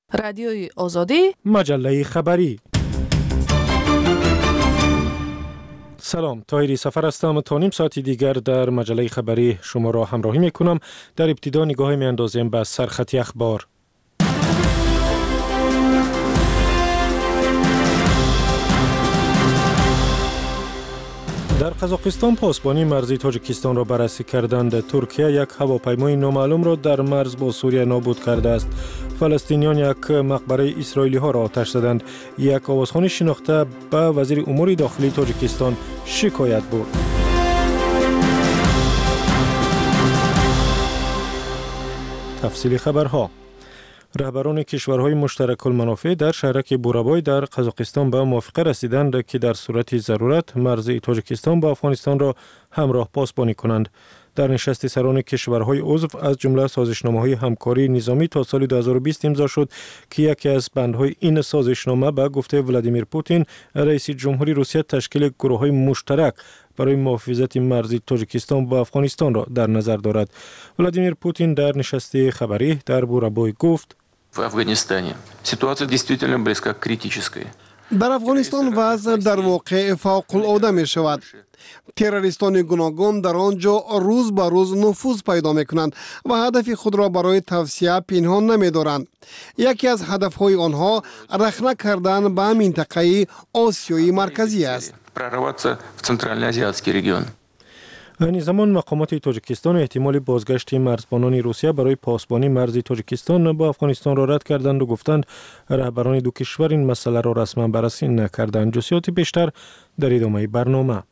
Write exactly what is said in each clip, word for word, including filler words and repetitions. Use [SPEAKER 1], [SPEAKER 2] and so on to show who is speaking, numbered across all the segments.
[SPEAKER 1] رادیوی آزادی،
[SPEAKER 2] مجله خبری. سلام، طاهری سفر هستم. تا نیم ساعتی دیگر در مجله خبری شما را همراهی میکنم. در ابتدا نگاهی میاندازیم به سرخط اخبار. در قزاقستان پاسبانی مرزی تاجیکستان را بررسی کردند. ترکیه یک هواپیمای نامعلوم را در مرز با سوریه نابود کرده است. فلسطینیان یک مقبره اسرائیلی ها را آتش زدند. یک آوازخوان شناخته به وزیر امور داخلی تاجیکستان شکایت برد. تفصیل خبرها. رهبران کشورهای مشترک المنافع در شهرک بورابای در قزاقستان به موافقه رسیدند که در صورت ضرورت مرز تاجیکستان با افغانستان را همراه پاسبانی کنند. در نشست سران کشورهای عضو از جمله سازشنامه‌های همکاری نظامی تا سال دو هزار و بیست امضا شد که یکی از بندهای این سازشنامه به گفته ولادیمیر پوتین رئیس جمهوری روسیه تشکیل گروه‌های مشترک برای محافظت مرز تاجیکستان با افغانستان را در نظر دارد. ولادیمیر پوتین در نشست خبری در بورابای گفت:
[SPEAKER 3] В Афганистане ситуация действительно близка к критической.
[SPEAKER 4] در افغانستان وضع در واقع فوق العاده می شود. تروریستان گوناگون در آنجا روز به روز نفوذ پیدا می کنند و هدف خود را برای توسعه پنهان نمی دارند. یکی از هدفهای آنها رخنه کردن به منطقه آسیای مرکزی است.
[SPEAKER 3] Прорваться в центральноазиатский регион.
[SPEAKER 2] این زمان مقامات تاجیکستان احتمال بازگشت مرزبانان روسیه برای پاسبانی مرز تاجیکستان با افغانستان را رد کردند و گفتند رهبران دو کشور این مسئله را رسما بررسی نکردند. جزئیات بیشتر در ادامه برنامه.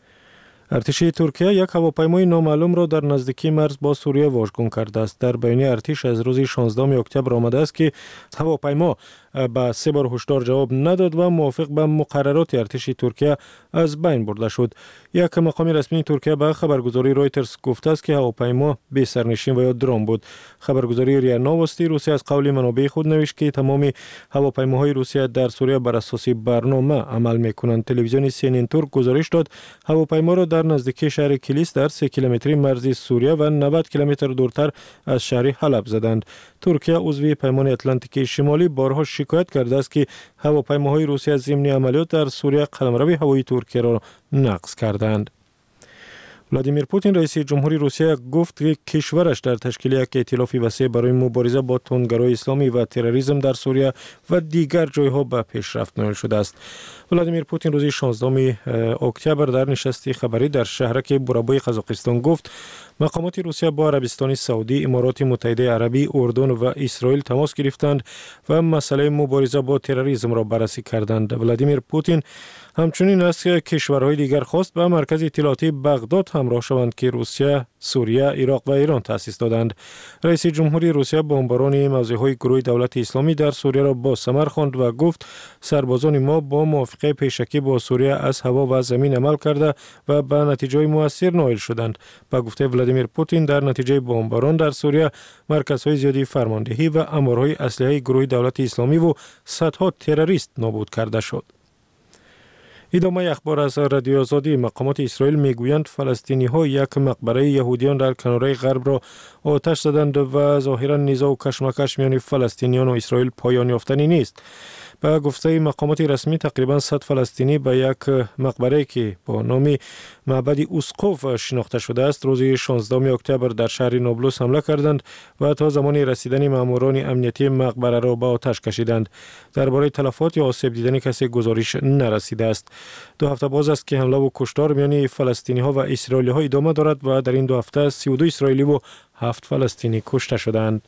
[SPEAKER 2] ارتش ترکیه یک هواپیمای نامعلوم را در نزدیکی مرز با سوریه واژگون کرده است. در بیانیه ارتش از روز شانزدهم اکتبر آمده است که هواپیما به سه بار هشدار جواب نداد و موافق به مقررات ارتش ترکیه از بین برده شد. یک مقام رسمی ترکیه به خبرگزاری رویترز گفته است که هواپیما بی سرنشین و یا درون بود. خبرگزاری ریا نوستی روسیه از قول منابع خود نوشت که تمام هواپیماهای روسیه در سوریه بر اساس برنامه عمل می‌کنند. تلویزیون سی ان ان ترک گزارش داد هواپیما را در نزدیکی شهر کلیس در سه کیلومتری مرز سوریه و نود کیلومتر دورتر از شهر حلب زدند. ترکیه عضو پیمان اتلانتیک شمالی بارها شکایت کرده است که هواپیماهای روسیه ضمن عملیات در سوریه قلمرو هوایی ترکیه را نقض کردند. ولادیمیر پوتین رئیس جمهوری روسیه گفت که کشورش در تشکیل یک ائتلاف وسیع برای مبارزه با تندگرای اسلامی و تروریسم در سوریه و دیگر جایها به پیشرفت نائل شده است. ولادیمیر پوتین روز شانزدهم اکتبر در نشست خبری در شهرک بورابای قزاقستان گفت مقامات روسیه با عربستان سعودی، امارات متحده عربی، اردن و اسرائیل تماس گرفتند و مسئله مبارزه با تروریسم را بررسی کردند. ولادیمیر پوتین همچنین از کشورهای دیگر خواست به مرکز اطلاعاتی بغداد همراه شوند که روسیه، سوریه، عراق و ایران تأسیس دادند. رئیس جمهوری روسیه بمباران موضعهای گروه دولت اسلامی در سوریه را با ثمر خواند و گفت سربازان ما با موافقه پیشکی با سوریه از هوا و زمین عمل کرده و به نتیجه مؤثر نائل شدند. با گفته ولادیمیر پوتین در نتیجه بمباران در سوریه مرکزهای زیادی فرماندهی و امارهای اسلحه گروه دولت اسلامی و صدها تروریست نابود کرده شد. ادامه اخبار از رادیو آزادی. مقامات اسرائیل میگویند فلسطینی ها یک مقبره یهودیان در کناره غرب را آتش زدند و ظاهرا نزاع و کشمکش میان فلسطینیان و اسرائیل پایان یافتنی نیست. به گفته مقامات رسمی تقریبا صد فلسطینی به یک مقبره که با نام معبد اسقف شناخته شده است روز شانزدهم اکتبر در شهر نابلس حمله کردند و تا زمان رسیدن ماموران امنیتی مقبره را به آتش کشیدند. درباره تلفات یا آسیب دیدن کسی گزارش نرسیده است. دو هفته باز است که حمله و کشتار میان فلسطینی ها و اسرائیلی ها ادامه دارد و در این دو هفته سی و دو اسرائیلی و هفت فلسطینی کشته شدند.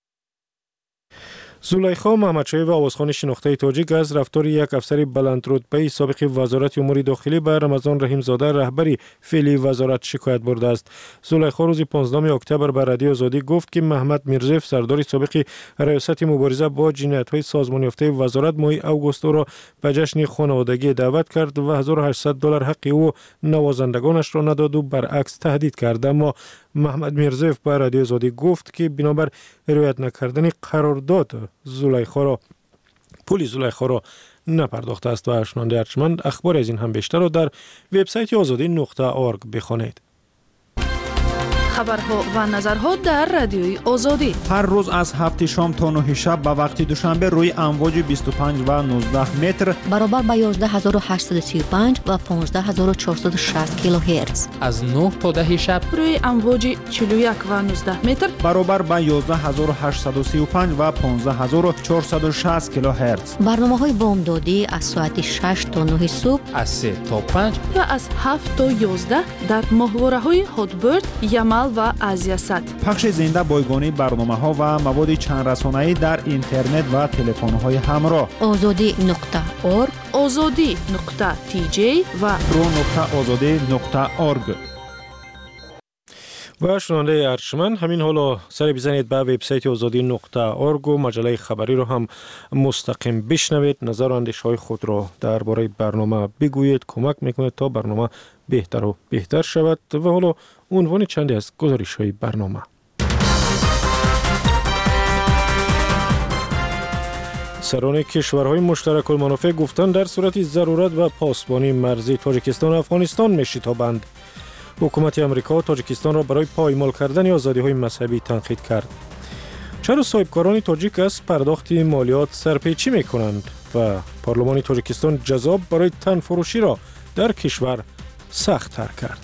[SPEAKER 2] زلیخا محمدشاهی و آوازخوان شناخته تاجیک از رفتار یک افسر بلند رتبه سابق وزارت امور داخلی به رمضان رحیم زاده رهبری فعلی وزارت شکایت برده است. زلیخا روز پانزدهم اکتبر به رادیو آزادی گفت که محمد میرزیف سردار سابق ریاست مبارزه با جنایت‌های سازمان یافته وزارت ماه اوگوست را به جشن خانوادگی دعوت کرد و هزار و هشتصد دلار حق او نوازندگانش را نداد و برعکس تهدید کرد. اما محمد میرزیف به رادیو آزادی گفت که بنابر رعایت نکردن قرارداد زلیخا را پول زلیخا را نپرداخته است و اشنانده ارجمند اخبار از این هم بیشتر را در وبسایت آزادی نقطه اورگ بخوانید.
[SPEAKER 1] خبرها و نظرها در رادیوی آزادی.
[SPEAKER 5] هر روز از هفت شام تا نه شب به وقت دوشنبه روی امواج بیست و پنج و نوزده متر
[SPEAKER 6] برابر با یازده هزار و هشتصد و سی و پنج و پانزده هزار و چهارصد و شصت کیلوهرتز.
[SPEAKER 7] از نه تا ده شب
[SPEAKER 1] روی امواج چهل و یک و نوزده متر
[SPEAKER 5] برابر با یازده هزار و هشتصد و سی و پنج و پانزده هزار و چهارصد و شصت کیلوهرتز.
[SPEAKER 6] برنامه‌های بامدادی از ساعت شش تا نه صبح،
[SPEAKER 7] از سه تا پنج
[SPEAKER 1] و از هفت تا یازده در ماهواره‌های هاتبرد، یمل و آزیاست.
[SPEAKER 5] پخش زنده بایگانی برنامه‌ها و مواد چند رسانه‌ای در اینترنت و تلفن‌های همراه.
[SPEAKER 6] آزادی نقطه اورگ،
[SPEAKER 1] آزادی نقطه تی جی و
[SPEAKER 5] رو نقطه آزادی نقطه اورگ.
[SPEAKER 2] و شنونده ارجمند، همین حالا سر بزنید به وبسایت آزادی نقطه اورگ و مجله خبری رو هم مستقیم بشنوید. نظر و اندیشه‌های خود را درباره برنامه بگویید، کمک میکنید تا برنامه بهتر و بهتر شود. و حالا عنوان چندی از گزارش‌های برنامه. سران کشورهای مشترک المنافع گفتند در صورت ضرورت و پاسبانی مرزی تاجیکستان و افغانستان می‌شتابند. حکومت امریکا تاجیکستان را برای پایمال کردن آزادی‌های مذهبی تنقید کرد. چرا صاحبکاران تاجیک از پرداخت مالیات سرپیچی می‌کنند و پارلمان تاجیکستان جذاب برای تن فروشی را در کشور سخت‌تر کرد.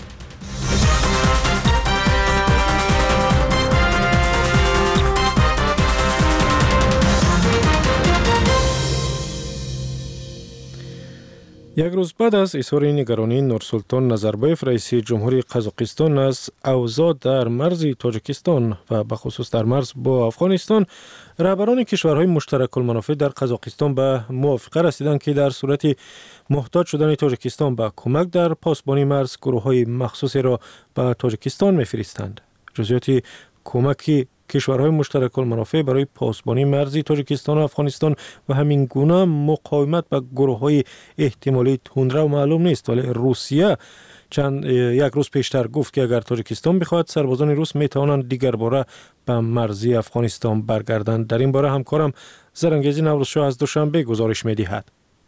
[SPEAKER 2] یک روز بعد از اظهار نگرانی نورسلطان نظربایف رئیس جمهوری قزاقستان از اوضاع در مرز تاجیکستان و به خصوص در مرز با افغانستان، رهبران کشورهای مشترک المنافع در قزاقستان به موافقه رسیدند که در صورت محتاج شدن تاجیکستان به کمک در پاسبانی مرز گروه‌های مخصوصی را به تاجیکستان می‌فرستند. جزئیات کمک کشورهای مشترک المنافع برای پاسبانی مرزی تاجیکستان و افغانستان و همین گونه مقاومت به گروه‌های احتمالی تندرو معلوم نیست، ولی روسیه چند یک روز پیشتر گفت که اگر تاجیکستان بخواهد سربازان روس میتوانند دیگر باره به مرزی افغانستان برگردند. در این باره همکارم زرنگیزی نوروزشاه از دوشنبه گزارش می‌دهد.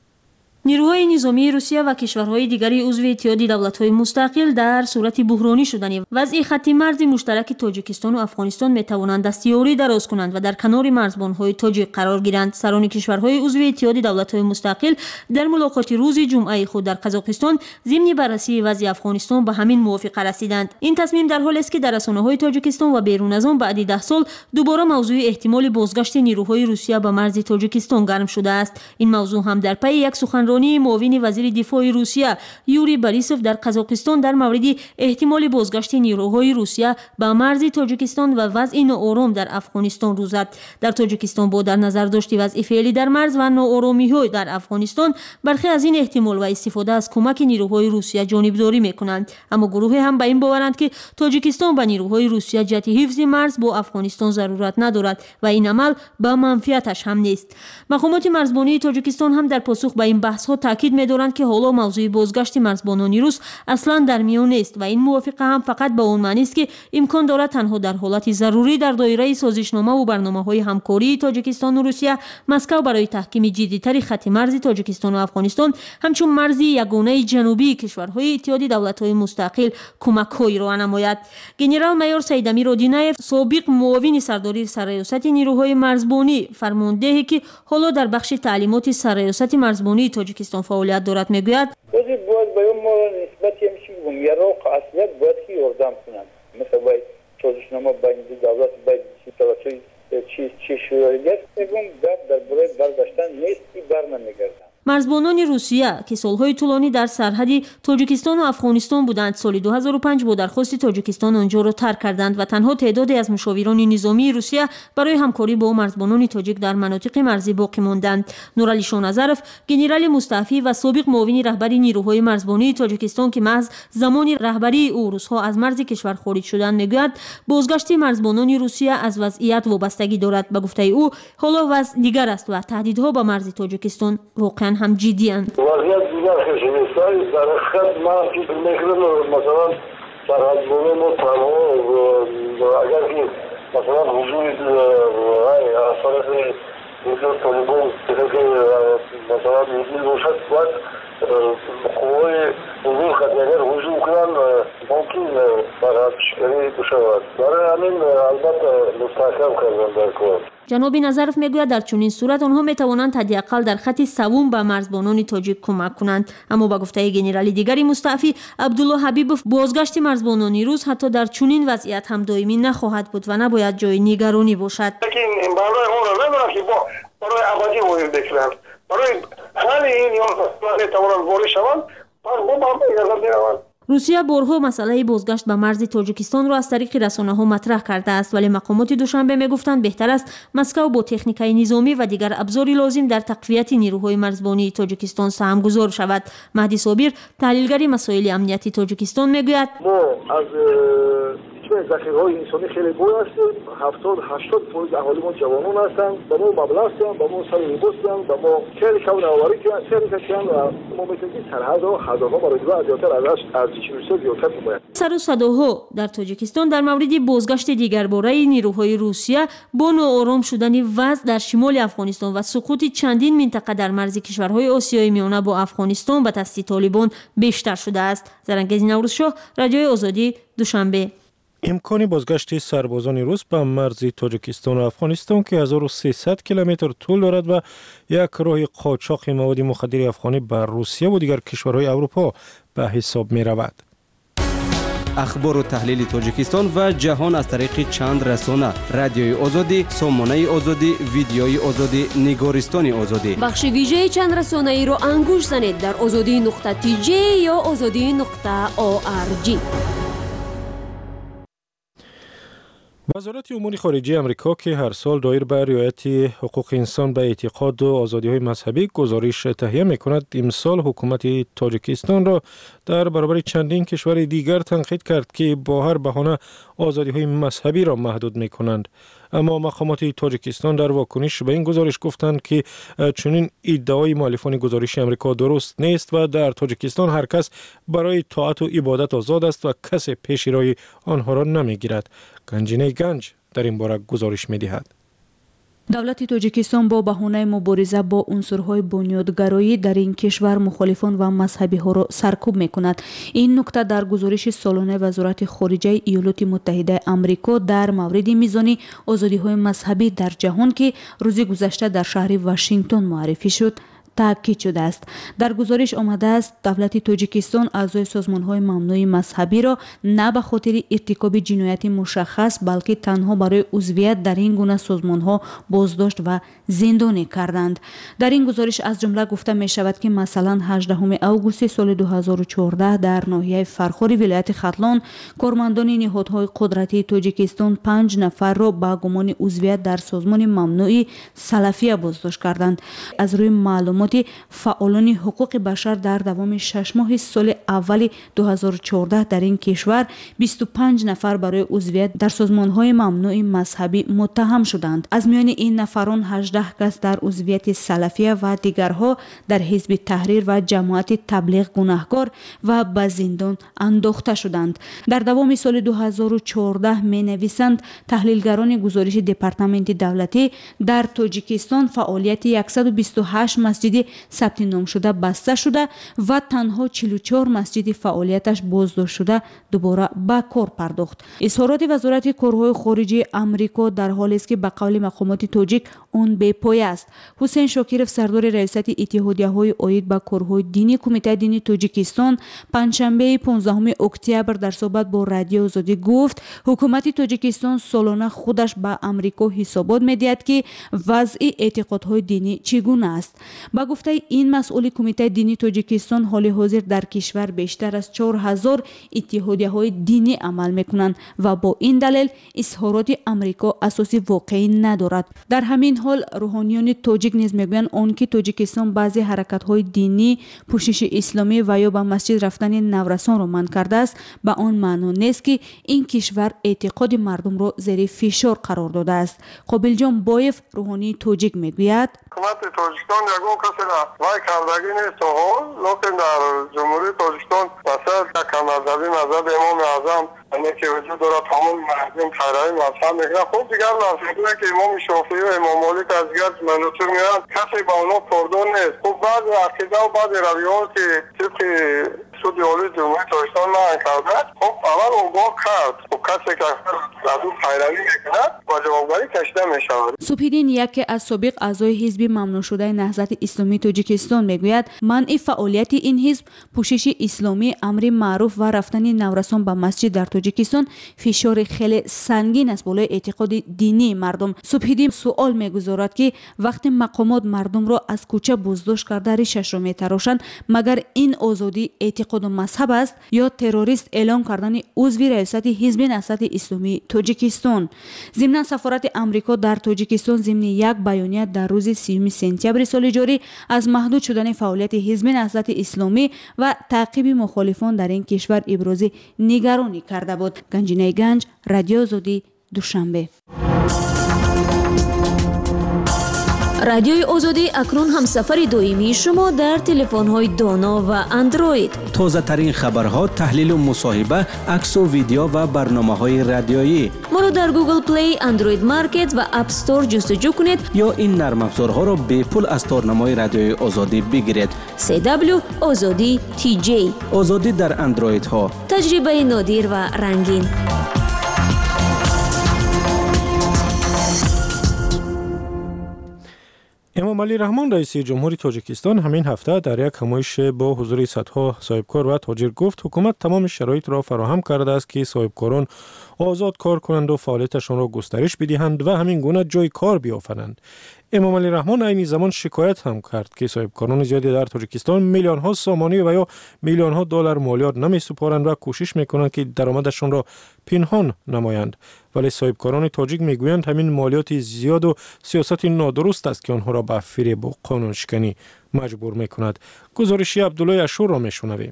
[SPEAKER 8] نیروهای نظامی روسیه و کشورهای دیگری عضو اتحاد دولت‌های مستقل در صورت بحرانی شدن وضع خط مرز مشترک تاجیکستان و افغانستان می‌توانند دستیاری دراز کنند و در کنار مرزبان‌های تاجیک قرار گیرند. سران کشورهای عضو اتحاد دولت‌های مستقل در ملاقات روز جمعه خود در قزاقستان ضمن بررسی وضع افغانستان به همین موافقه رسیدند. این تصمیم در حالی است که در رسانه‌های تاجیکستان و بیرون از آن بعد ده سال دوباره موضوع احتمال بازگشت نیروهای روسیه به مرز تاجیکستان گرم شده است. این موضوع هم در پی یک سخنرانی معاون وزیر دفاع روسیه یوری بوریسوف در قزاقستان در مورد احتمال بازگشت نیروهای روسیه به مرز تاجیکستان و وضع ناآرام در افغانستان روز زد. در تاجیکستان با در نظر داشت وضع فعلی در مرز و ناآرامی‌ها در افغانستان، برخی از این احتمال و استفاده از کمک نیروهای روسیه جانبداری می‌کنند، اما گروه هم به این باورند که تاجیکستان به نیروهای روسیه جهت حفظ مرز با افغانستان ضرورت ندارد و این عمل به منفعتش هم نیست. مقامات مرزبانی تاجیکستان هم در پاسخ به این بحث ها تاکید می‌دارند که حالا موضوع بازگشت مرزبانان روس اصلا در میان نیست و این موافقه هم فقط به اون معنی است که امکان دارد تنها در حالت ضروری در دایره سازشنامه و برنامه‌های همکاری تاجیکستان و روسیه مسکو برای تحکیم جدی‌تر خط مرز تاجیکستان و افغانستان همچون مرز یگانه جنوبی کشورهای اتحاد دولت‌های مستقل کمک‌هایی را نماید. گنرال مایور سیدامیر اودینایف، سابق معاون سرداری سرریاست نیروهای مرزبانی، فرمانده که حالا در بخش تعلیمات سرریاست مرزبانی تاجیکستان فعالیت دارد میگوید
[SPEAKER 9] خودی باید به اون نسبتی همیشه بگم یه رو اصلیت باید که یاردم کنند، مثل باید سازشنامه بین دولت باید توجه چی چی شروعیت بگم در درباره برگشتن نیست که بر نمیگردن.
[SPEAKER 8] مرزبانان روسیه که سالهای طولانی در سرحد تاجیکستان و افغانستان بودند، سال دو هزار و پنج با درخواست تاجیکستان آنجا را ترک کردند و تنها تعدادی از مشاوران نظامی روسیه برای همکاری با مرزبانان تاجیک در مناطق مرزی باقی ماندند. نورعلی شاهنظرف، گنرال مستعفی و سابق معاون رهبری نیروهای مرزبانی تاجیکستان که محض زمان رهبری او روس‌ها از مرز کشور خارج شدند، میگوید بازگشت مرزبانان روسیه از وضعیت وابستگی دارد. به گفته او حالا وضع دیگر است و تهدیدها به مرز تاجیکستان واقعا هم جدی اند.
[SPEAKER 9] وضعیت دیگر خشنیستایی در خط من که میکنم مثلا سرحدبونه ما تنها اگر که مثلا حضور از طرف
[SPEAKER 10] وجود طالبان که مثلا میگی روشت باید قوای حضور خطیگر حضور کنن ممکن برای پیشگیری بشود. برای همین البته مستحکم کردن در کار.
[SPEAKER 8] جناب نظرف میگوید در چنین صورت آنها میتوانند حداقل در خط سوم به مرزبانان تاجیک کمک کنند. اما با گفته گنرال دیگری مستعفی عبدالله حبیبوف بازگشت مرزبانان روس حتی در چنین وضعیت هم دائمی نخواهد بود و نباید جای نگرانی باشد.
[SPEAKER 10] لیکن برای اون نمیدونم که با برای ابدی وارد بکنند. برای حل این یا نمیتوانند وارد شوند. پس با ما اجازه میدهند.
[SPEAKER 8] روسیه بارها مسئله بازگشت به مرز تاجیکستان را از طریق رسانه‌ها مطرح کرده است، ولی مقامات دوشنبه میگفتند بهتر است مسکو با تکنیکای نظامی و دیگر ابزاری لازم در تقویت نیروهای مرزبانی تاجیکستان سهمگذار شود. مهدی صابر تحلیلگر مسائل امنیتی تاجیکستان میگوید
[SPEAKER 10] ما از ذخیره‌های انسانی خیلی بوی هستیم. هفتاد هشتاد درصد اهالی ما جوانان هستند. با ما مبلغ هستند، با ما سر لباس هستند، با ما خیلی کون آوری کردن، خیلی کردن و ما می‌تونیم سرحدها حداها برای دو زیادتر ازش ارزش روسیه زیادتر کنیم.
[SPEAKER 8] سر و صداها در تاجیکستان در مورد بازگشت دیگرباره نیروهای روسیه با ناآرام شدن وضع در شمال افغانستان و سقوط چندین منطقه در مرز کشورهای آسیای میانه با افغانستان به دست طالبان بیشتر شده است. زرنگیز نوروزشاه، رادیوی آزادی، دوشنبه.
[SPEAKER 2] امکان بازگشت سربازان روس به مرز تاجیکستان و افغانستان که هزار و سیصد کیلومتر طول دارد و یک راه قاچاق مواد مخدر افغانی بر روسیه و دیگر کشورهای اروپا به حساب می رود.
[SPEAKER 11] اخبار و تحلیل تاجیکستان و جهان از طریق چند رسانه: رادیوی آزادی، سامانه آزادی، ویدیوی آزادی، نگارستان آزادی.
[SPEAKER 12] بخش ویژه چند رسانه ای را انگوش زنید در آزادی نقطه تی جی یا آزادی نقطه او آر جی.
[SPEAKER 2] وزارت امور خارجه امریکا که هر سال دایر به رعایت حقوق انسان به اعتقاد و آزادی‌های مذهبی گزارش تهیه می‌کند، امسال حکومت تاجیکستان را در برابر چندین کشور دیگر تنقید کرد که با هر بهانه آزادی‌های مذهبی را محدود می‌کنند. اما مقامات تاجیکستان در واکنش به این گزارش گفتند که چنین ادعای مؤلفان گزارش امریکا درست نیست و در تاجیکستان هر کس برای طاعت و عبادت آزاد است و کسی پیش روی آنها را نمی‌گیرد. گنجینه گنج در این باره گزارش می‌دهد.
[SPEAKER 13] دولت تاجیکستان با بهانه مبارزه با عنصرهای بنیادگرایی در این کشور مخالفان و مذهبی ها را سرکوب می‌کند. این نکته در گزارش سالانه وزارت خارجه ایالات متحده آمریکا در مورد میزان آزادی‌های مذهبی در جهان که روز گذشته در شهر واشنگتن معرفی شد تاکید شده است. در گزارش آمده است دولت تاجیکستان اعضای سازمان‌های ممنوع مذهبی را نه به خاطر ارتکاب جنایت مشخص بلکه تنها برای عضویت در این گونه سازمان‌ها بازداشت و زندانی کردند. در این گزارش از جمله گفته می شود که مثلا هجدهم اوگوست سال دو هزار و چهارده در ناحیه فرخار ولایت ختلان کارمندان نهادهای قدرتی تاجیکستان پنج نفر را با گمان عضویت در سازمان ممنوع سلفیه بازداشت کردند. از روی معلومات فعالان حقوق بشر در دوام شش ماه سال اول دو هزار و چهارده در این کشور بیست و پنج نفر برای عضویت در سازمان‌های ممنوع مذهبی متهم شدند. از میان این نفران هجده کس در عضویت سلفیه و دیگرها در حزب تحریر و جماعت تبلیغ گناهکار و به زندان انداخته شدند. در دوام سال دو هزار و چهارده می نویسند تحلیلگران گزارش دپارتمنت دولتی در تاجیکستان فعالیت صد و بیست و هشت مسجد ثبت نام شده بسته شده و تنها چهل و چهار مسجد فعالیتش بازداشت شده دوباره به کار پرداخت. اظهارات وزارت کارهای خارجه آمریکا در حالی است که به قول مقامات تاجیک اون بی پایه است. حسین شاکرف سردار ریاست اتحادیه‌های عاید به کارهای دینی کمیته دینی تاجیکستان پنجشنبه پانزدهم اکتبر در صحبت با رادیو آزادی گفت حکومت تاجیکستان سالانه خودش به آمریکا حسابات می‌دهد که وضع اعتقادهای دینی چگونه است. با گفته این مسئول کمیته دینی تاجیکستان حال حاضر در کشور بیشتر از چهار هزار اتحادیه‌های دینی عمل می‌کنند و با این دلیل اظهارات آمریکا اساس واقعی ندارد. در همین حال روحانیان تاجیک نیز میگویند آنکه تاجیکستان بعضی حرکت‌های دینی پوشش اسلامی و یا به مسجد رفتن نورسان را منع کرده است به آن معنا نیست که این کشور اعتقاد مردم را زیر فشار قرار داده است. قابل جان بایف روحانی تاجیک میگوید
[SPEAKER 10] حکومت تاجیکستان یگان کسی را وای کردگی نیست و لیکن در جمهوری تاجیکستان مثلا کم مذهبی مذهب امام اعظم همه که وجود داره تمام مردم پیروی مذهب میکنن. خب دیگر نصیحتونه که امام شافعی و امام مالک از دیگر منوچه میرن کسی با اونا پردون نیست. خب بعض عقیده و بعض رویات که طبق سود عالی جمهوری تاجیکستان معین کرده، خب اول اون با کرد. خب کسی که از اون پیروی میکنه و جوابگاری کشیده میشود.
[SPEAKER 13] سپیدین یکی از سابق اعضای حزب ممنوع شده نهضت اسلامی تاجیکستان میگوید منع فعالیت این حزب پوشش اسلامی امر معروف و رفتن نورسان به مسجد در تاجیکستان فشار خیلی سنگین است بالای اعتقاد دینی مردم. سپیدین سوال میگذارد که وقتی مقامات مردم را از کوچه بازداشت کرده ریشش را میتراشند مگر این آزادی اعتقاد و مذهب است یا تروریست اعلام کردن عضو ریاست حزب نهضت اسلامی تاجیکستان؟ ضمن سفارت امریکا در تاجیکستان ضمن یک بیانیه در روز سیوم سپتامبر سال جاری از محدود شدن فعالیت حزب نهضت اسلامی و تعقیب مخالفان در این کشور ابراز نگرانی کرده بود. گنجینه گنج، رادیو آزادی، دوشنبه.
[SPEAKER 12] رادیوی آزادی اکنون هم سفر دویمی شما در تلفن‌های دانا و اندروید.
[SPEAKER 11] تازه ترین خبرها، تحلیل و مصاحبه، عکس و ویدیو و برنامه‌های رادیویی.
[SPEAKER 12] ما رو در گوگل پلی، اندروید مارکت و اپ استور جستجو کنید
[SPEAKER 11] یا این نرم افزارها را به پول از تارنمای رادیوی آزادی بگیرید.
[SPEAKER 12] سی دبلیو آزادی تی جی.
[SPEAKER 11] آزادی در اندروید ها.
[SPEAKER 12] تجربه نادر و رنگین.
[SPEAKER 2] امام علی رحمان رئیس جمهوری تاجیکستان همین هفته در یک همایش با حضور صدها صاحبکار و تاجر گفت حکومت تمام شرایط را فراهم کرده است که صاحبکاران آزاد کار کنند و فعالیتشان را گسترش بدهند و همین گونه جای کار بیافرند. امام علی رحمان عین زمان شکایت هم کرد که صاحبکاران زیادی در تاجیکستان میلیون ها سامانی و یا میلیون ها دلار مالیات نمی سپارند و کوشش میکنند که درآمدشان را پنهان نمایند، ولی صاحبکاران تاجیک میگویند همین مالیات زیاد و سیاست نادرست است که آنها را به فریب و قانون شکنی مجبور میکند. گزارشی عبدالله اشور را میشنویم.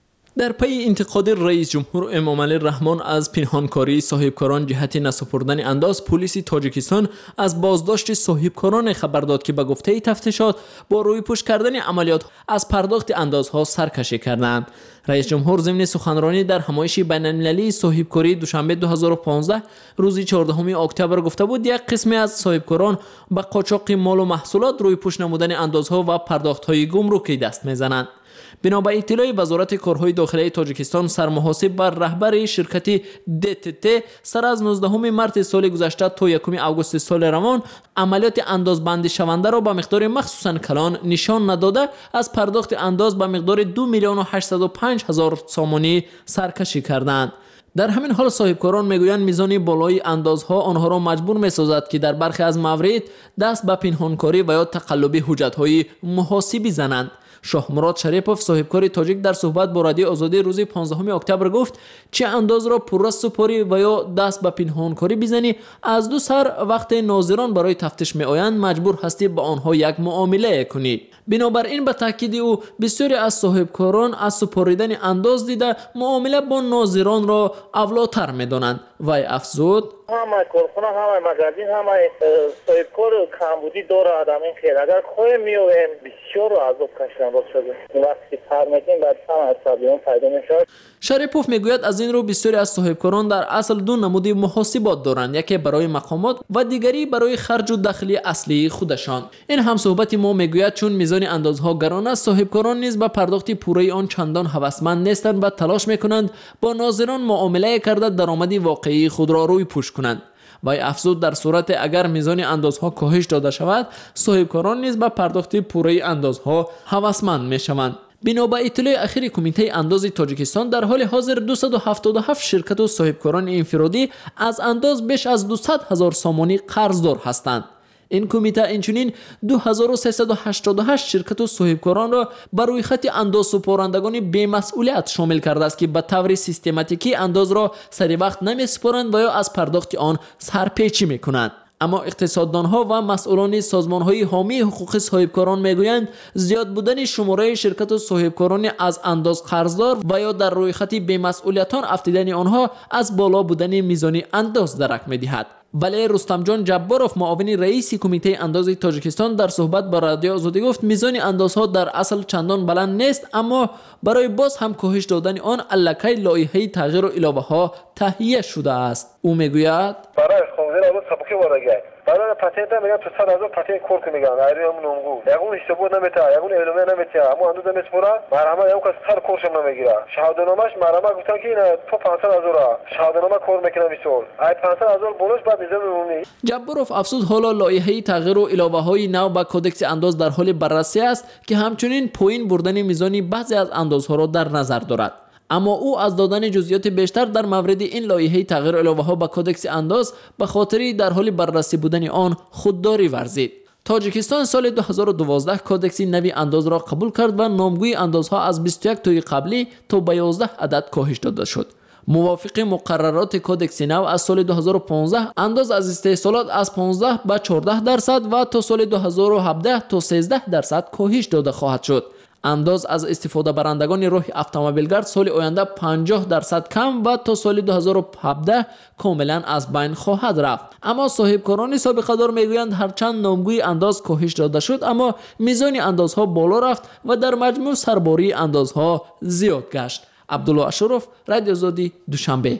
[SPEAKER 14] در پی انتقاد رئیس جمهور امام علی رحمان از پنهانکاری صاحبکاران جهت نسپردن انداز، پلیس تاجیکستان از بازداشت صاحبکاران خبر داد که به گفته تفتیشات با روی پوش کردن عملیات از پرداخت اندازها سرکشی کردند. رئیس جمهور ضمن سخنرانی در همایش بین‌المللی صاحبکاری دوشنبه دو هزار و پانزده روز چهاردهم اکتبر گفته بود یک قسمی از صاحبکاران به قاچاق مال و محصولات روی پوش نمودن اندازها و پرداخت‌های گمرکی دست می‌زنند. بنا به اطلاع وزارت کارهای داخلی تاجیکستان، سرمحاسب بر رهبر شرکت دی تی تی سر از نوزدهم مارس سال گذشته تا یکم آگوست سال روان عملیات اندازبندی شونده را به مقدار مخصوصاً کلان نشان نداده از پرداخت انداز به مقدار دو میلیون و هشتصد و پنج هزار سامانی سرکشی کردند. در همین حال صاحبکاران میگویند میزان بالای اندازها آنها را مجبور میسازد که در برخی از موارد دست به پنهانکاری و یا تقلبی حجت‌های محاسبی زنند. شاه مراد شریپوف صاحبکار تاجیک در صحبت با رادیو آزادی روز پانزدهم اکتبر گفت چه انداز را پررس سپاری و یا دست به پنهانکاری بزنی، از دو سر وقت ناظران برای تفتیش می آیند مجبور هستی با آنها یک معامله کنی. بنابراین به تاکید او بسیاری از صاحبکاران از سپاریدن انداز دیده معامله با ناظران را اولاتر می دانند. وی افزود
[SPEAKER 9] همه کارخانه، همه مغازین، همه صاحبکار کمبودی داره آدم این خیر. اگر خواهی میویم بسیار عذاب کشیدن باز شده. وقتی پر میکنیم بعد هم عصبیان پیدا میشد.
[SPEAKER 14] شریپوف میگوید از این رو بسیاری از صاحبکاران در اصل دو نمود محاسبات دارند، یکی برای مقامات و دیگری برای خرج و دخلی اصلی خودشان. این هم صحبت ما میگوید چون میزان اندازها گران است، صاحبکاران نیز به پرداخت پوره آن چندان هوسمند نیستند و تلاش میکنند با ناظران معامله کرده درآمد واقعی خود را روی پوش کنند. و افزود در صورت اگر میزان اندازها کاهش داده شود، صاحبکاران نیز به پرداخت پوره اندازها هوسمند میشوند. بنا به اطلاع اخیر کمیته انداز تاجیکستان، در حال حاضر دویست و هفتاد و هفت شرکت و صاحبکاران انفرادی از انداز بیش از دویست هزار سامانی قرضدار هستند. این کمیته اینچنین دو هزار و سیصد و هشتاد و هشت شرکت و صاحبکاران را بر روی خط انداز سپارندگان بی‌مسئولیت شامل کرده است که به طور سیستماتیکی انداز را سری وقت نمی‌سپارند و یا از پرداخت آن سرپیچی می‌کنند. اما اقتصاددانها و مسئولان سازمانهای حامی حقوق صاحبکاران میگویند زیاد بودن شماره شرکت و صاحبکاران از انداز قرضدار و یا در روی خط بی‌مسئولیتان افتیدن آنها از بالا بودن میزان انداز درک می‌دهد. ولی رستم جان جباروف معاون رئیس کمیته انداز تاجیکستان در صحبت با رادیو آزادی گفت میزان اندازها در اصل چندان بلند نیست، اما برای باز هم کاهش دادن آن الکی لایحه تغییر و علاوه ها تهیه شده است. او میگوید
[SPEAKER 10] برای خونزین اول سبکی وارگه برای پتنت میگن تو صد هزار پتنت کورک میگن ایریم نمگو یگون حسابو نمیته یگون علومه نمیته اما اندوز نمیسپره مرحمه یگون کس سر کورشم نمیگیره شهادتنامه‌اش مرحمه گفتن که این تو پانصد هزار شهادتنامه کور میکنه میسول ای پانصد هزار بونوس بعد میذاره میمونی.
[SPEAKER 14] جباروف افسود حالا لایحه تغییر و علاوه های نو به کدکس انداز در حال بررسی است که همچنین پایین بردن میزانی بعضی از اندازها را در نظر دارد. اما او از دادن جزئیات بیشتر در مورد این لایحه تغییر علاوه ها به کدکس انداز به خاطر در حال بررسی بودن آن خودداری ورزید. تاجیکستان سال دو هزار و دوازده کدکس نوی انداز را قبول کرد و نامگوی اندازها از بیست و یک توی قبلی تا به یازده عدد کاهش داده شد. موافق مقررات کدکس نو از سال دو هزار و پانزده انداز از استحصالات از پانزده به چهارده درصد و تا سال دو هزار و هفده تا سیزده درصد کاهش داده خواهد شد. انداز از استفاده برندگان راه اتومبیلگرد سال آینده پنجاه درصد کم و تا سال دو هزار و هفده کاملا از بین خواهد رفت. اما صاحبکاران سابقه دار میگویند هرچند نامگوی انداز کاهش داده شد اما میزان اندازها بالا رفت و در مجموع سرباری اندازها زیاد گشت. عبدالله اشرف، رادیو آزادی، دوشنبه.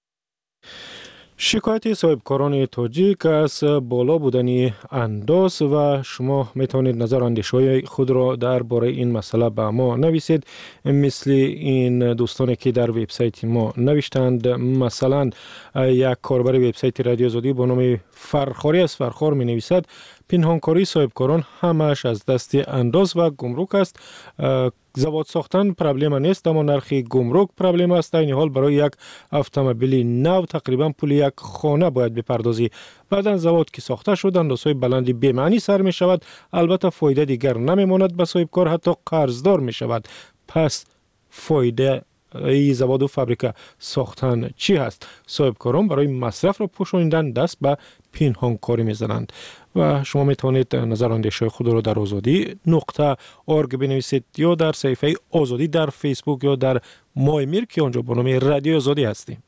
[SPEAKER 2] شکایت صاحبکاران تاجیک از بالا بودن انداز و شما میتونید نظر اندیشه‌های خود را درباره این مسئله به ما نویسید، مثل این دوستانی که در وبسایت ما نوشتند. مثلا یک کاربر وبسایت رادیو آزادی با نام فرخاری از فرخار می نویسد پنهانکاری صاحبکاران همش از دست انداز و گمرک است. زواد ساختن پرابلم نیست، اما نرخ گمرک پرابلم است. در این حال برای یک اتومبیل نو تقریبا پول یک خانه باید بپردازی. بعدن زواد که ساخته شد اندازهای بلندی بی معنی سر می شود، البته فایده دیگر نمی ماند به صاحبکار، حتی قرضدار می شود. پس فایده ای زواد و فابریکه ساختن چی هست؟ صاحبکاران برای مصرف را پوشانیدن دست به پنهانکاری میزنند. و شما میتونید نظر اندیشه خود را در آزادی نقطه ارگ بنویسید یا در صفحه آزادی در فیسبوک یا در مای میر که آنجا با نام رادیو آزادی هستیم.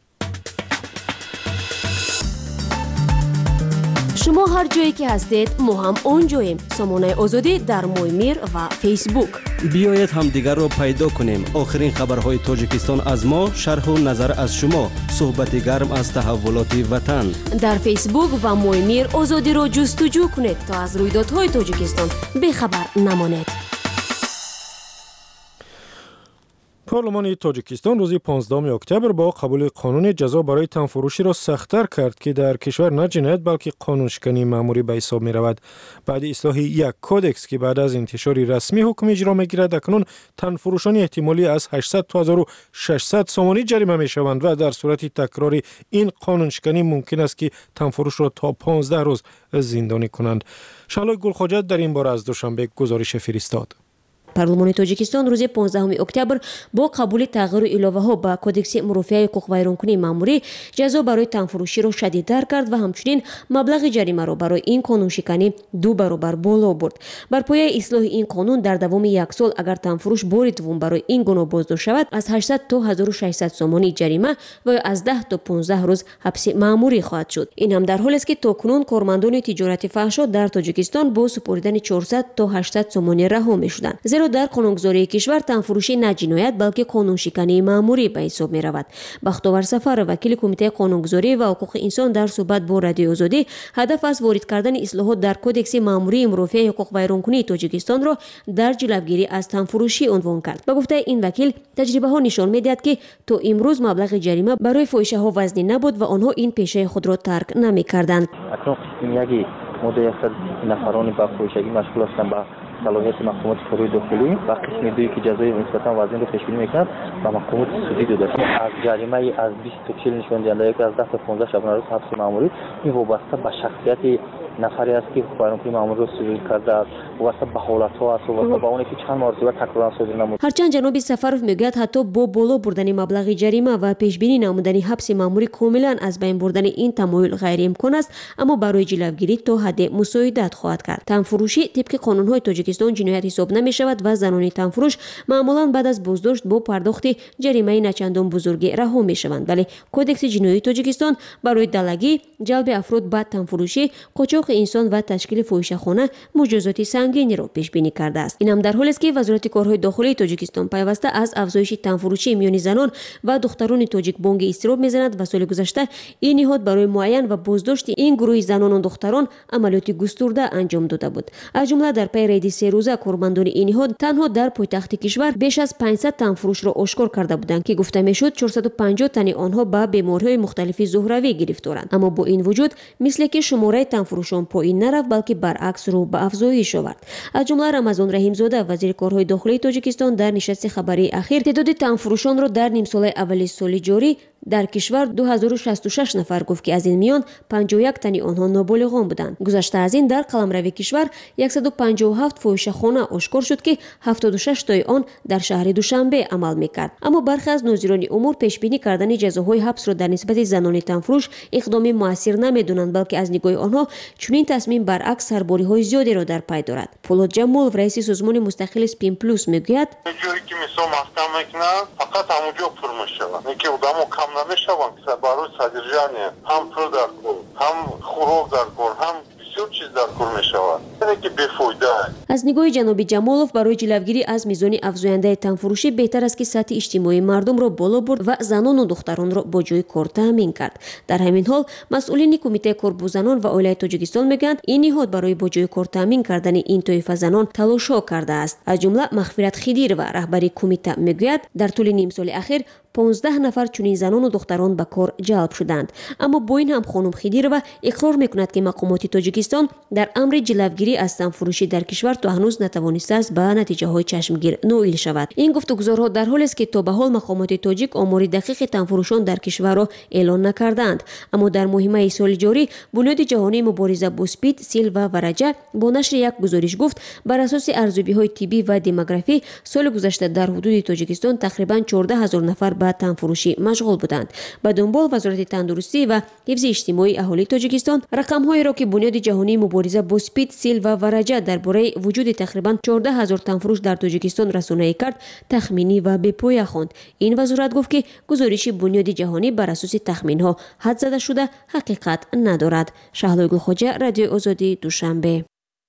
[SPEAKER 12] شما هر جایی که هستید ما هم اونجاییم. سامانه آزادی در مای میر و فیسبوک.
[SPEAKER 11] بیایید هم دیگر را پیدا کنیم. آخرین خبرهای تاجیکستان از ما، شرح و نظر از شما، صحبت گرم از تحولات وطن.
[SPEAKER 12] در فیسبوک و مای میر آزادی را جستجو کنید تا از رویدادهای تاجیکستان بخبر نمانید.
[SPEAKER 2] پارلمان تاجیکستان روز پانزدهم اکتبر با قبول قانون جزا برای تنفروشی را سخت‌تر کرد که در کشور نه جنایت بلکه قانون شکنی مأموری به حساب می رود. بعد اصلاح یک کدکس که بعد از انتشار رسمی حکم اجرا می گیرد، اکنون تنفروشان احتمالی از هشتصد تا هزار و ششصد سومانی جریمه می شوند و در صورت تکرار این قانون شکنی ممکن است که تنفروش را تا پانزده روز زندانی کنند. شالای گلخواجه در این باره از دوشنبه گزارش فرستاد.
[SPEAKER 8] پارلمان تاجیکستان روز پانزدهم اکتبر با قبول تغییر الهه ها به کدکس مرافعه حقوق ویرانکنی ماموری جزا برای تنفروشی را شدیدتر کرد و همچنین مبلغ جریمه را برای این قانون شکنی دو برابر بالا برد. بر پایه اصلاح این قانون در دوام یک سال اگر تنفروش بار دوم برای این گناه بازداشت شود از هشتصد تا هزار و ششصد سومانی جریمه و از ده تا پانزده روز حبس ماموری خواهد شد. این هم در حالی است که تاکنون کارمندان تجارت فحشا در تاجیکستان با سپردن چهارصد تا هشتصد سومانی رها می‌شدند. زیرا در قانونگذاری کشور تنفروشی نه جنایت بلکه قانون شکنی مأموری به حساب می رود. بختیار سفر وکیل کمیته قانونگذاری و حقوق انسان در صحبت با رادیو آزادی هدف از وارد کردن اصلاحات در کدکس مأموری مرافعه حقوق ویرانکنی تاجیکستان را در جلوگیری از تنفروشی عنوان کرد. به گفته این وکیل تجربه ها نشان می‌دهد که تا امروز مبلغ جریمه برای فاحشه ها وزنی نبود و آنها این پیشه خود را ترک نمی‌کردند.
[SPEAKER 15] اکنون یکی مدت صد نفرانی با فاحشگی مشغول هستند با صلاحیت محکومات فروع داخلی و قسم دوی که جزای نسبتا وزن رو پیش‌بینی می‌کند و محکومات سودی داده از جریمه از بیست تا چهل نشان دهنده که از ده تا پانزده شبانه روز حبس مأموری این وابسته به شخصیت نفری است که برنامه معمول رو صدور کرده است واسه بهولت‌ها است واسه با اونی که چند مرتبه تکرار صادر نمود.
[SPEAKER 12] هرچند جناب سفرов میگوید حتی با بالا بردن مبلغ جریمه و پیش بینی نمودن حبس مأموری کاملا از بین بردن این تمایل غیر امکان است، اما برای جلوگیری تا حد مساعدت خواهد کرد. تنفروشی طبق قانون‌های تاجیکستان جنایت حساب نمی‌شود و زنان تنفروش معمولا بعد از بازداشت با پرداخت جریمه نچندان بزرگی رها می‌شوند، ولی کدکس جنایی تاجیکستان برای دلگی، جلب افراد به تنفروشی، قاچاق انسان و تشکیل فاحشه‌خانه مجازات سنگینی را پیش بینی کرده است. این هم در حالی است که وزارت کارهای داخلی تاجیکستان پیوسته از افزایش تنفروشی میان زنان و دختران تاجیک بانگ اضطراب می‌زند و سال گذشته این نهاد برای معین و بازداشت این گروه زنان و دختران عملیات گسترده انجام داده بود. از جمله در پی ریدی سه روزه قرباندان این نهاد تنها در پایتخت کشور بیش از پانصد تنفروش را آشکار کرده بودند که گفته میشد چهارصد و پنجاه تن آنها به بیماری‌های مختلف زهروی گرفتارند. اما با این وجود مثل که شماره تنفروشان پایین نرفت بلکه برعکس رو به افزایش آورد. از جمله رمضان رحیمزاده وزیر کارهای داخلی تاجیکستان در نشست خبری اخیر تعداد تنفروشان را در نیم سال اول سال جاری در کشور دو هزار و شصت و شش نفر گفت که از این میان پنجاه و یک تن آنها نابالغان بودند. گذشته از این در قلمروی کشور صد و پنجاه و هفت فاحشه‌خانه آشکار شد که هفتاد و شش تای آن در شهر دوشنبه عمل میکرد. اما برخی از ناظران امور پیش بینی کردن جزاهای حبس را در نسبت زنان تنفروش اقدامی موثر نمیدونند، بلکه از نگاه آنها چنین تصمیم برعکس سرباری‌های زیادی را در پی دارد. پولاد جمال رئیس سازمان مستقل سپین پلوس میگوید
[SPEAKER 16] جایی که مثلا محکمه کنند فقط همونجا پر میشوند که آدمو کم نمیشوند که برای صدرجانی هم پول در کل هم خوراک در کل هم بسیار چیز در کل میشود اینه که بیفایده.
[SPEAKER 12] از نگاه جناب جمالوف برای جلوگیری از میزان افزاینده تنفروشی بهتر است که سطح اجتماعی مردم را بالا برد و زنان و دختران را با جای کار تامین کرد. در همین حال مسئولین کمیته کار با زنان و عائله تاجیکستان میگویند این نهاد برای با جای کار تامین کردن این طایفه زنان تلاش‌ها کرده است. از جمله مغفرت خدیر و رهبری کمیته میگوید در طول نیم سال اخیر پانزده نفر چنین زنان و دختران به کار جلب شدند. اما با این هم خانم خدیرова اقرار میکند که مقامات تاجیکستان در امر جلوگیری از تنفروشی در کشور تا هنوز نتوانسته است به نتیجه های چشمگیر نائل شود. این گفتگوزارها در حالی است که تا به حال مقامات تاجیک آمار دقیق تنفروشان در کشور را اعلان نکردند، اما در ماه سال جاری بنیاد جهانی مبارزه با اسپید، سیل و ورجه با نشر یک گزارش گفت بر اساس ارزیابی های طبی و دموگرافی سال گذشته در حدود تاجیکستان تقریبا چهارده هزار نفر به تنفروشی مشغول بودند. به دنبال وزارت تندرستی و حفظ اجتماعی اهالی تاجیکستان رقم‌هایی را که بنیاد جهانی مبارزه با اسپید، سیل و ورجه درباره وجود تقریبا چهارده هزار تنفروش در تاجیکستان رسانه‌ای کرد تخمینی و بی‌پایه خواند. این وزارت گفت که گزارش بنیاد جهانی بر اساس تخمین‌ها حد زده شده حقیقت ندارد. شهلا گلخواجه، رادیو آزادی، دوشنبه.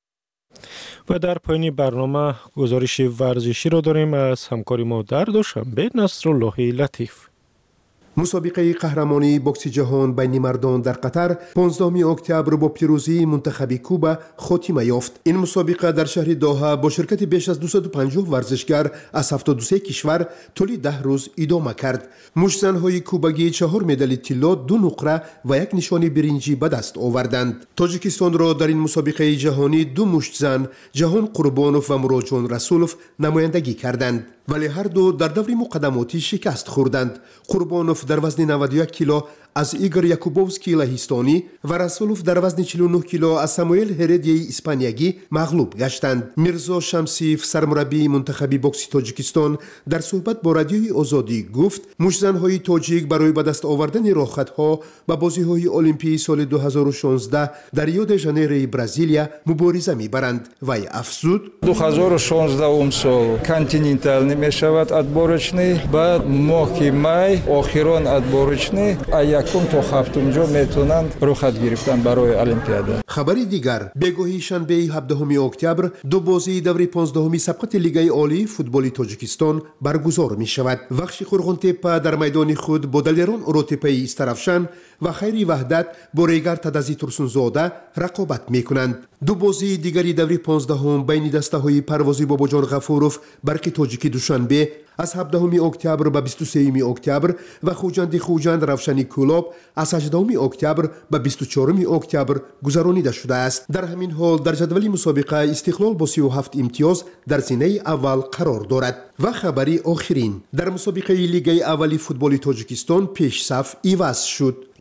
[SPEAKER 2] و در پایین برنامه گزارش ورزشی را داریم از همکاری ما در دوشنبه نصرالله لطیف.
[SPEAKER 17] مسابقه قهرمانی بوکس جهان بین مردان در قطر پانزدهم اکتبر با پیروزی منتخب کوبا خاتمه یافت. این مسابقه در شهر دوحه با شرکت بیش از دویست و پنجاه ورزشگر از هفتاد و سه کشور طول ده روز ادامه کرد. مشتزن‌های کوباگی چهار مدال طلا، دو نقره و یک نشان برنجی به دست آوردند. تاجیکستان را در این مسابقه جهانی دو مشتزن، جهان قربانوف و مراجان رسولوف نمایندگی کردند، ولی هر دو در دور مقدماتی شکست خوردند. قربانوف در وزن نود و یک کیلو از ایگور یاکوبوفسکی لهستانی و رسولوف در وزن چهل و نه کیلو از ساموئل هردی اسپانیایی مغلوب گشتند. میرزا شمسیف سرمربی منتخب بوکس تاجیکستان در صحبت با رادیوی آزادی گفت مشتزن‌های تاجیک برای به دست آوردن راحت‌ها به بازی‌های المپیک سال دو هزار و شانزده در ریو د ژانیرو برزیلیا مبارزه می‌برند. وی افزود
[SPEAKER 18] دو هزار و شانزده سال کانتینентал می‌شود ادبارچنی، بعد ماه مای آخران ادبارچنی یکم تا هفتم جا میتونند رخصت گرفتن برای المپیادا.
[SPEAKER 17] خبری دیگر بگوهی شنبه هفدهم اکتبر دو بازی دوره پانزدهم سبقت لیگ عالی فوتبال تاجیکستان برگزار می شود. وخش قرغنتپه در میدان خود با دلیران اروتپی استرافشان و خیری وحدت با ریگر تدازی ترسونزاده رقابت می کنند. دو بازی دیگری دوره پانزدهم بین دسته های پروازی باباجان غفوروف برق تاجیکی دوشنبه از هفدهم اکتبر به بیست و سوم اکتبر و خوجند خوجند روشنی کلوب از هجدهم اکتبر به بیست و چهارم اکتبر گذرانیده شده است. در همین حال در جدول مسابقه استقلال با سی و هفت امتیاز در زینه اول قرار دارد. و خبری آخرین در مسابقه لیگ اولی فوتبال تاجیکستان پیش صف عوض شد.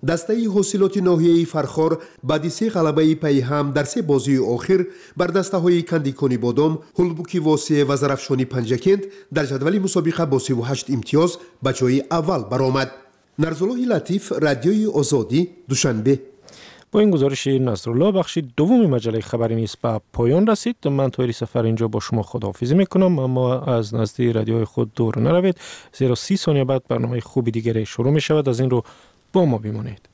[SPEAKER 17] دسته حاصلات ناحیه فرخار بعد سه غلبه پی هم در سه بازی آخر بر دسته های کندیکانی بادام، هلبوکی واسه و ظرفشانی پنجکند در جدول مسابقه با سی و هشت امتیاز به جای اول برآمد. نرزالله لطیف، رادیوی آزادی، دوشنبه.
[SPEAKER 2] با این گزارش نصرالله بخش دوم مجله خبری نیست به پایان رسید. من طوری سفر اینجا با شما خداحافظی میکنم، اما از نزد رادیوی خود دور نروید، زیرا سی ثانیه بعد برنامه خوبی دیگری شروع می شود. از این رو با ما بمانید.